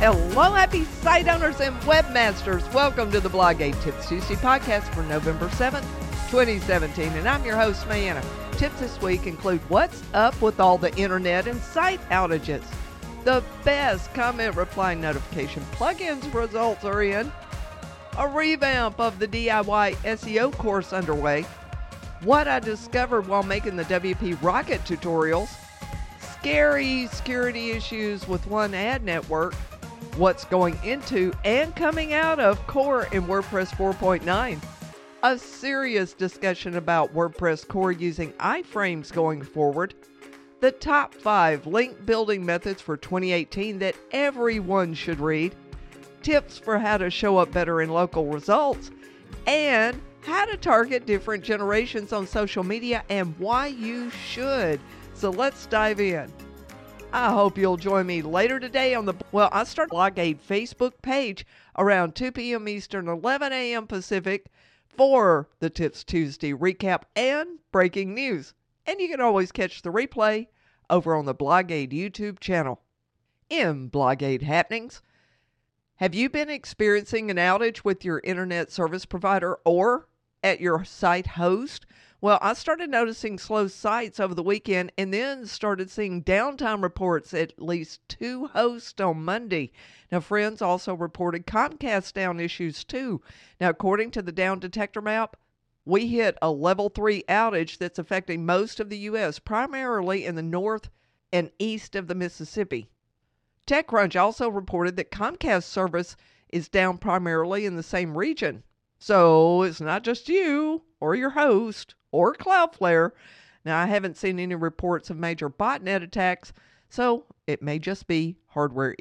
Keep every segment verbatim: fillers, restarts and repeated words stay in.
Hello, happy site owners and webmasters. Welcome to the Blogate Tips Tuesday podcast for November seventh, twenty seventeen. And I'm your host, Mayanna. Tips this week include what's up with all the internet and site outages. The best comment reply notification plugins results are in. A revamp of the D I Y S E O course underway. What I discovered while making the W P Rocket tutorials. Scary security issues with one ad network. What's going into and coming out of Core in WordPress four point nine. A serious discussion about WordPress Core using iframes going forward. The top five link building methods for twenty eighteen that everyone should read. Tips for how to show up better in local results. And how to target different generations on social media and why you should. So let's dive in. I hope you'll join me later today on the, well, I start Blogate Facebook page around two p.m. Eastern, eleven a.m. Pacific for the Tips Tuesday recap and breaking news. And you can always catch the replay over on the Blogate YouTube channel. In Blogate happenings, have you been experiencing an outage with your internet service provider or at your site host? Well, I started noticing slow sites over the weekend and then started seeing downtime reports at least two hosts on Monday. Now, friends also reported Comcast down issues too. Now, according to the Down Detector map, we hit a level three outage that's affecting most of the U S, primarily in the north and east of the Mississippi. TechCrunch also reported that Comcast service is down primarily in the same region. So it's not just you or your host or Cloudflare. Now, I haven't seen any reports of major botnet attacks, so it may just be hardware.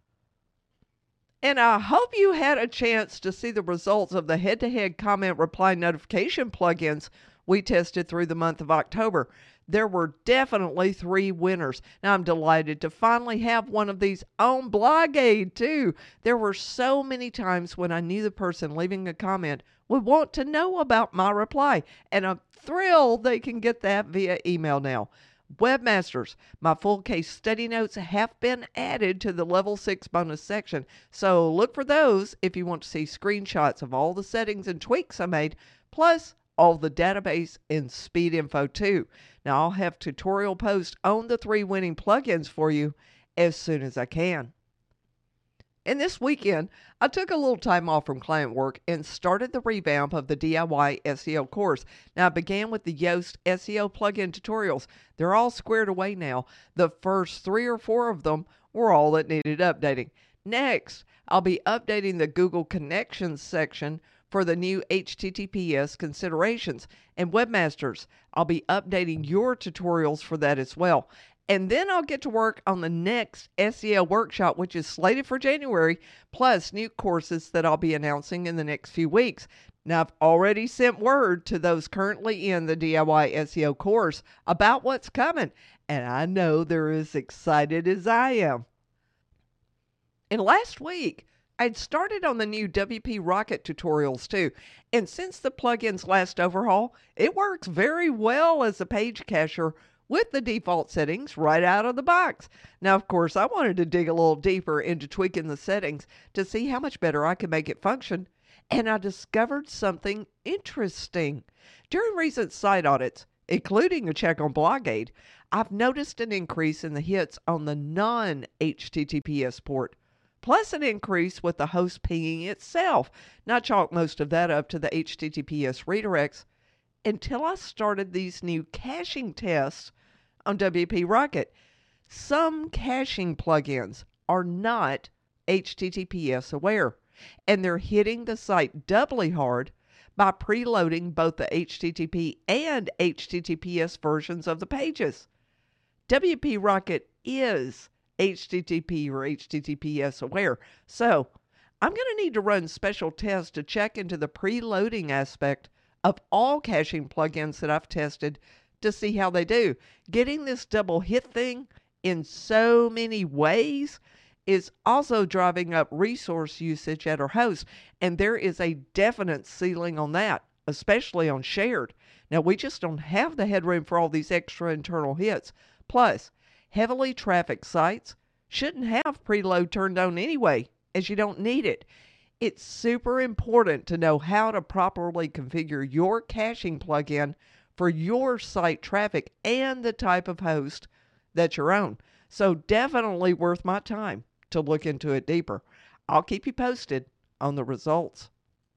And I hope you had a chance to see the results of the head-to-head comment reply notification plugins we tested through the month of October. There were definitely three winners. Now, I'm delighted to finally have one of these on Blogate, too. There were so many times when I knew the person leaving a comment would want to know about my reply, and I'm thrilled they can get that via email now. Webmasters, my full case study notes have been added to the level six bonus section, so look for those if you want to see screenshots of all the settings and tweaks I made, plus all the database and speed info too. Now, I'll have tutorial posts on the three winning plugins for you as soon as I can. And this weekend, I took a little time off from client work and started the revamp of the D I Y S E O course. Now, I began with the Yoast S E O plugin tutorials. They're all squared away now. The first three or four of them were all that needed updating. Next, I'll be updating the Google Connections section for the new H T T P S considerations. And webmasters, I'll be updating your tutorials for that as well. And then I'll get to work on the next S E O workshop, which is slated for January, plus new courses that I'll be announcing in the next few weeks. Now, I've already sent word to those currently in the D I Y S E O course about what's coming, and I know they're as excited as I am. And last week, I'd started on the new W P Rocket tutorials too, and since the plugin's last overhaul, it works very well as a page cacher with the default settings right out of the box. Now, of course, I wanted to dig a little deeper into tweaking the settings to see how much better I could make it function, and I discovered something interesting. During recent site audits, including a check on Blogate, I've noticed an increase in the hits on the non-H T T P S port, plus an increase with the host pinging itself. Now, I chalk most of that up to the H T T P S redirects until I started these new caching tests on W P Rocket. Some caching plugins are not H T T P S aware, and they're hitting the site doubly hard by preloading both the H T T P and H T T P S versions of the pages. W P Rocket is H T T P or H T T P S aware, so I'm going to need to run special tests to check into the preloading aspect of all caching plugins that I've tested to see how they do. Getting this double hit thing in so many ways is also driving up resource usage at our host, and there is a definite ceiling on that, especially on shared. Now, we just don't have the headroom for all these extra internal hits. Plus, heavily trafficked sites shouldn't have preload turned on anyway, as you don't need it. It's super important to know how to properly configure your caching plugin for your site traffic and the type of host that you're on. So definitely worth my time to look into it deeper. I'll keep you posted on the results.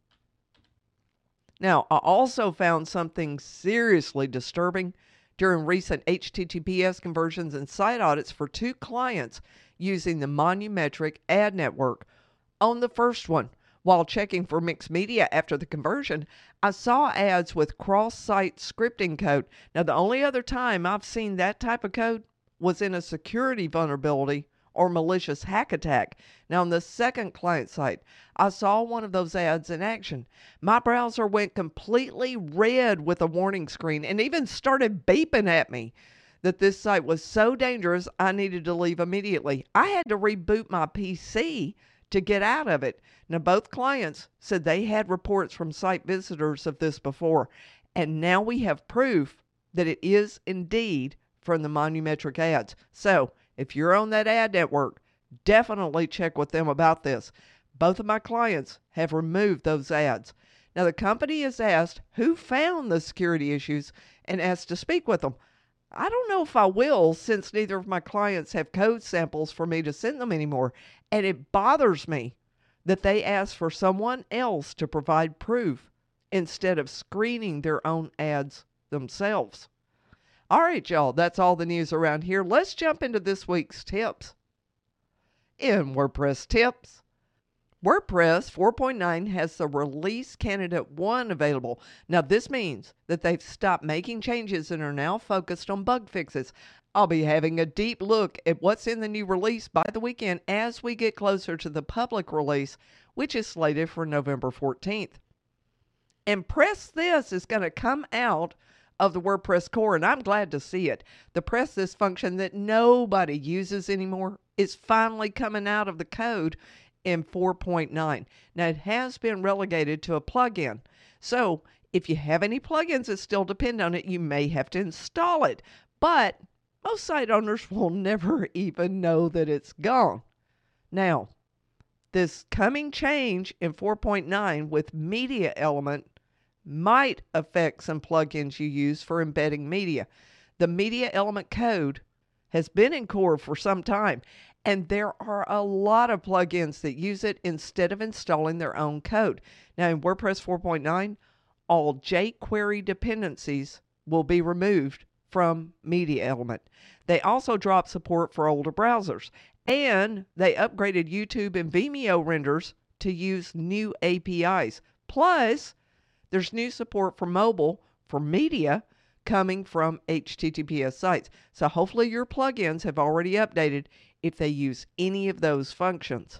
Now, I also found something seriously disturbing during recent H T T P S conversions and site audits for two clients using the Monumetric ad network. On the first one, while checking for mixed media after the conversion, I saw ads with cross-site scripting code. Now, the only other time I've seen that type of code was in a security vulnerability or malicious hack attack. Now, on the second client site, I saw one of those ads in action. My browser went completely red with a warning screen and even started beeping at me that this site was so dangerous I needed to leave immediately. I had to reboot my P C to get out of it. Now, both clients said they had reports from site visitors of this before, and now we have proof that it is indeed from the Monumetric ads. So, if you're on that ad network, definitely check with them about this. Both of my clients have removed those ads. Now, the company has asked who found the security issues and asked to speak with them. I don't know if I will, since neither of my clients have code samples for me to send them anymore, and it bothers me that they ask for someone else to provide proof instead of screening their own ads themselves. All right, y'all, that's all the news around here. Let's jump into this week's tips. In WordPress tips, WordPress four point nine has the release candidate one available. Now, this means that they've stopped making changes and are now focused on bug fixes. I'll be having a deep look at what's in the new release by the weekend as we get closer to the public release, which is slated for November fourteenth. And Press This is going to come out of the WordPress core, and I'm glad to see it. The Press This function that nobody uses anymore is finally coming out of the code in four point nine. Now, it has been relegated to a plugin. So, if you have any plugins that still depend on it, you may have to install it. But most site owners will never even know that it's gone. Now, this coming change in four point nine with Media Element might affect some plugins you use for embedding media. The Media Element code has been in core for some time, and there are a lot of plugins that use it instead of installing their own code. Now, in WordPress four point nine, all jQuery dependencies will be removed from Media Element. They also dropped support for older browsers, and they upgraded YouTube and Vimeo renders to use new A P Is. Plus, there's new support for mobile for media coming from H T T P S sites. So hopefully your plugins have already updated if they use any of those functions.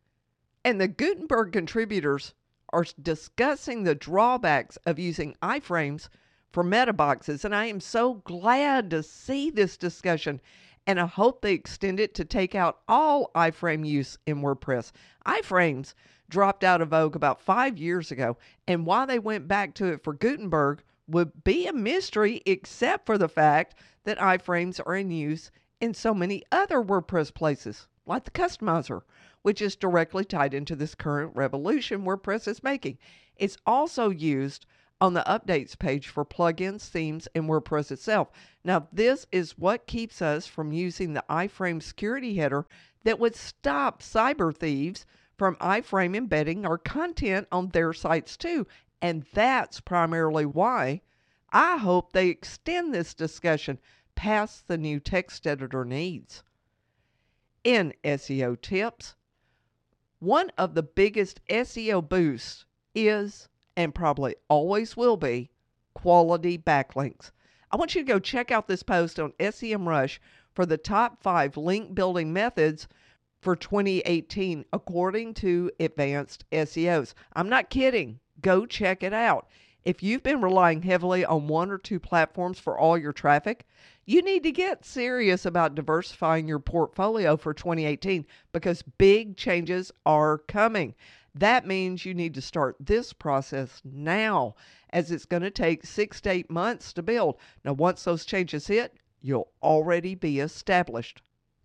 And the Gutenberg contributors are discussing the drawbacks of using iframes for meta boxes, and I am so glad to see this discussion, and I hope they extend it to take out all iframe use in WordPress. Iframes dropped out of vogue about five years ago, and why they went back to it for Gutenberg would be a mystery, except for the fact that iframes are in use in so many other WordPress places, like the Customizer, which is directly tied into this current revolution WordPress is making. It's also used on the updates page for plugins, themes, and WordPress itself. Now, this is what keeps us from using the iframe security header that would stop cyber thieves from iframe embedding our content on their sites too. And that's primarily why I hope they extend this discussion past the new text editor needs. In S E O tips, one of the biggest S E O boosts is, and probably always will be, quality backlinks. I want you to go check out this post on SEMrush for the top five link building methods for twenty eighteen, according to advanced S E Os. I'm not kidding. Go check it out. If you've been relying heavily on one or two platforms for all your traffic, you need to get serious about diversifying your portfolio for twenty eighteen because big changes are coming. That means you need to start this process now, as it's going to take six to eight months to build. Now, once those changes hit, you'll already be established.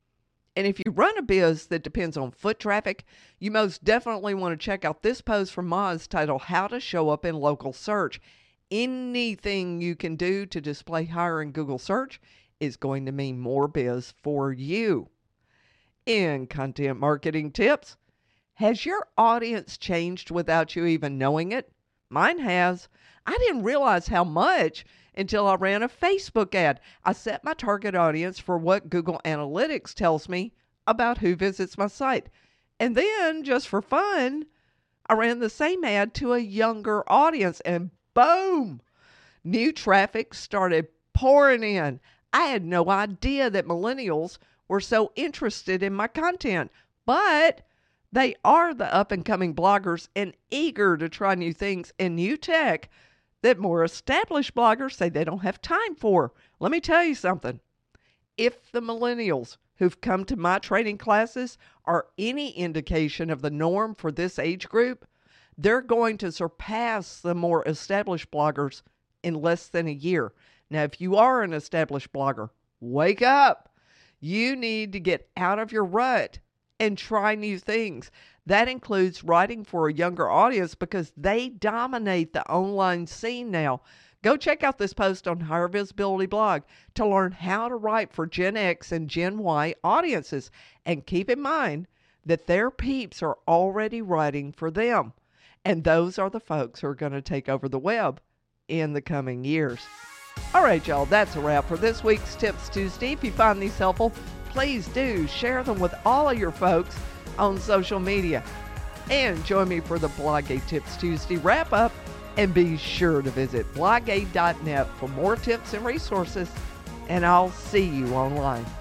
And if you run a biz that depends on foot traffic, you most definitely want to check out this post from Moz titled How to Show Up in Local Search. Anything you can do to display higher in Google search is going to mean more biz for you. In content marketing tips, has your audience changed without you even knowing it? Mine has. I didn't realize how much until I ran a Facebook ad. I set my target audience for what Google Analytics tells me about who visits my site. And then, just for fun, I ran the same ad to a younger audience, and boom! New traffic started pouring in. I had no idea that millennials were so interested in my content, but they are the up-and-coming bloggers and eager to try new things and new tech that more established bloggers say they don't have time for. Let me tell you something. If the millennials who've come to my training classes are any indication of the norm for this age group, they're going to surpass the more established bloggers in less than a year. Now, if you are an established blogger, wake up. You need to get out of your rut and try new things. That includes writing for a younger audience because they dominate the online scene now. Go check out this post on Higher Visibility Blog to learn how to write for Gen X and Gen Y audiences. And keep in mind that their peeps are already writing for them. And those are the folks who are going to take over the web in the coming years. All right, y'all, that's a wrap for this week's Tips Tuesday. If you find these helpful, please do share them with all of your folks on social media. And join me for the Blogate Tips Tuesday wrap-up. And be sure to visit blogate dot net for more tips and resources. And I'll see you online.